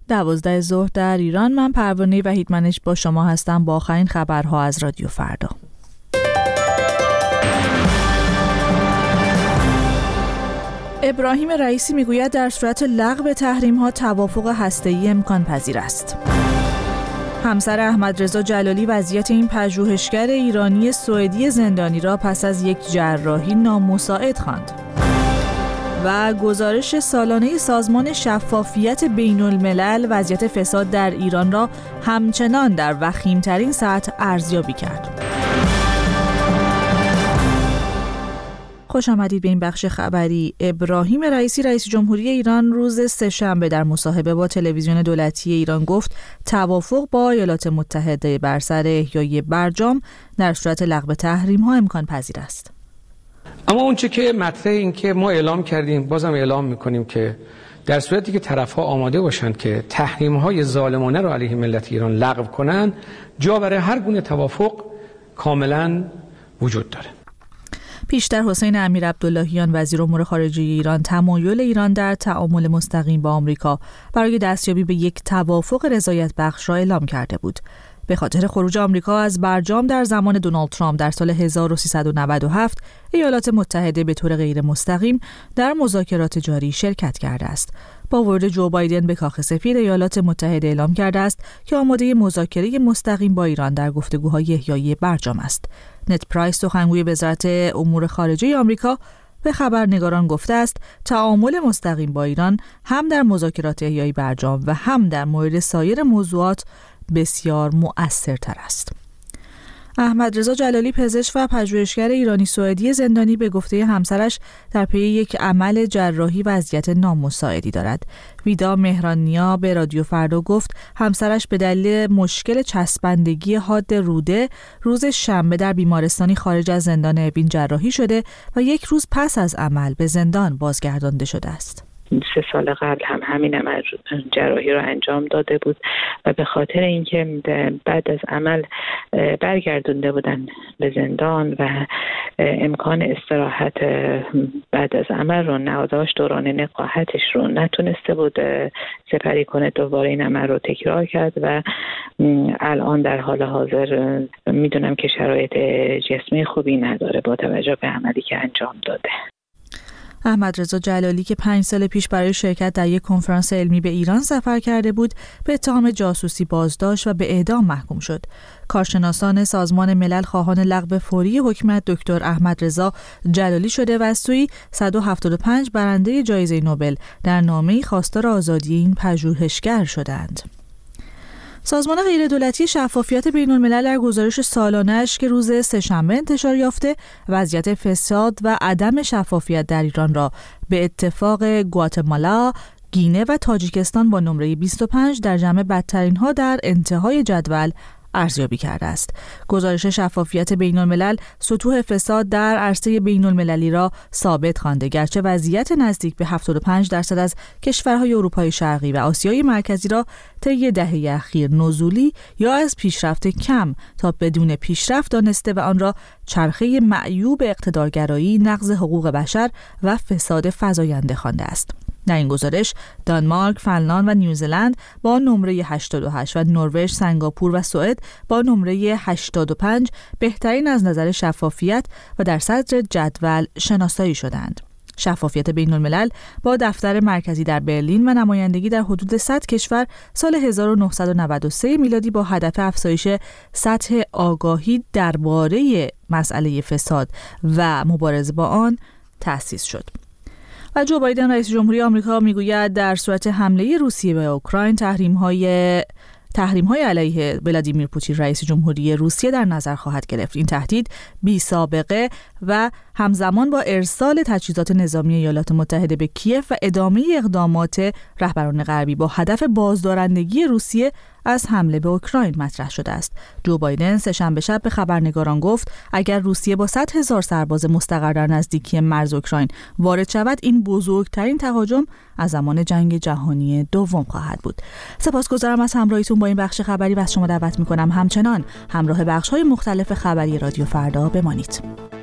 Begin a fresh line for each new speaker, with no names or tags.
12 ظهر در ایران. من پروانه وحیدمنش با شما هستم با آخرین خبرها از رادیو فردا. ابراهیم رئیسی میگوید در صورت لغو تحریم‌ها توافق هسته‌ای امکان پذیر است. همسر احمدرضا جلالی وضعیت این پژوهشگر ایرانی سوئدی زندانی را پس از یک جراحی نامساعد خواند. و گزارش سالانه سازمان شفافیت بین الملل وضعیت فساد در ایران را همچنان در وخیم‌ترین سطح ارزیابی کرد. خوش آمدید به این بخش خبری. ابراهیم رئیسی رئیس جمهوری ایران روز سه‌شنبه در مصاحبه با تلویزیون دولتی ایران گفت توافق با ایالات متحده بر سر احیای برجام در صورت لغو تحریم‌ها امکان پذیر است.
اما اونچه که مطرح این که ما اعلام کردیم، بازم اعلام میکنیم که در صورتی که طرف‌ها آماده باشند که تحریم‌های ظالمانه را علیه ملت ایران لغو کنند، جا برای هر گونه توافق کاملا وجود داره.
پیشتر حسین امیرعبداللهیان وزیر امور خارجه ایران تمایل ایران در تعامل مستقیم با آمریکا برای دستیابی به یک توافق رضایت بخش را اعلام کرده بود. به خاطر خروج آمریکا از برجام در زمان دونالد ترامپ در سال 1397 ایالات متحده به طور غیر مستقیم در مذاکرات جاری شرکت کرده است. با ورود جو بایدن به کاخ سفید ایالات متحده اعلام کرده است که آماده مذاکره مستقیم با ایران در گفتگوهای احیای برجام است. نت پرایس سخنگوی وزارت امور خارجه آمریکا به خبرنگاران گفته است تعامل مستقیم با ایران هم در مذاکرات احیای برجام و هم در مورد سایر موضوعات بسیار مؤثرتر است. احمدرضا جلالی پزشک و پژوهشگر ایرانی سوئدی زندانی به گفته همسرش در پی یک عمل جراحی وضعیت نامساعدی دارد. ویدا مهرانیا به رادیو فردا گفت همسرش به دلیل مشکل چسبندگی حاد روده روز شنبه در بیمارستانی خارج از زندان اوین جراحی شده و یک روز پس از عمل به زندان بازگردانده شده است.
3 سال قبل هم همین عمل جراحی رو انجام داده بود و به خاطر اینکه بعد از عمل برگردونده بودن به زندان و امکان استراحت بعد از عمل رو نداشت، دوران نقاهتش رو نتونسته بود سپری کنه، دوباره این عمل رو تکرار کرد و الان در حال حاضر میدونم که شرایط جسمی خوبی نداره با توجه به عملی که انجام داده.
احمدرضا جلالی که 5 سال پیش برای شرکت در یک کنفرانس علمی به ایران سفر کرده بود، به اتهام جاسوسی بازداشت و به اعدام محکوم شد. کارشناسان سازمان ملل خواهان لغو فوری حکم دکتر احمدرضا جلالی شده و از سوی 175 برنده جایزه نوبل در نامه‌ای خواستار آزادی این پژوهشگر شدند. سازمان غیردولتی شفافیت بین الملل در گزارش سالانه‌اش که روز سه‌شنبه انتشار یافته وضعیت فساد و عدم شفافیت در ایران را به اتفاق گواتمالا، گینه و تاجیکستان با نمره 25 در جمع بدترین‌ها در انتهای جدول ارزیابی کرده است. گزارش شفافیت بین الملل سطوح فساد در عرصه بین المللی را ثابت خوانده، گرچه وضعیت نزدیک به 75% از کشورهای اروپای شرقی و آسیای مرکزی را طی دهه اخیر نزولی یا از پیشرفت کم تا بدون پیشرفت دانسته و آن را چرخه معیوب اقتدارگرایی، نقض حقوق بشر و فساد فزاینده خوانده است. در این گزارش دانمارک، فنلاند و نیوزلند با نمره 88 و نروژ، سنگاپور و سوئد با نمره 85 بهترین از نظر شفافیت و در صدر جدول شناسایی شدند. شفافیت بین الملل با دفتر مرکزی در برلین و نمایندگی در حدود 100 کشور سال 1993 میلادی با هدف افزایش سطح آگاهی درباره مسئله فساد و مبارزه با آن تأسیس شد. و جو بایدن رئیس جمهوری آمریکا میگوید در صورت حمله روسیه به اوکراین تحریم‌های علیه ولادیمیر پوتین رئیس جمهوری روسیه در نظر خواهد گرفت. این تهدید بی سابقه و همزمان با ارسال تجهیزات نظامی ایالات متحده به کیف و ادامه اقدامات رهبران غربی با هدف بازدارندگی روسیه از حمله به اوکراین مطرح شده است. جو بایدن سه‌شنبه شب به خبرنگاران گفت اگر روسیه با 100,000 سرباز مستقر در نزدیکی مرز اوکراین وارد شود، این بزرگترین تهاجم از زمان جنگ جهانی دوم خواهد بود. سپاسگزارم از همراهیتون با این بخش خبری و از شما دعوت می‌کنم همچنان همراه بخش‌های مختلف خبری رادیو فردا بمانید.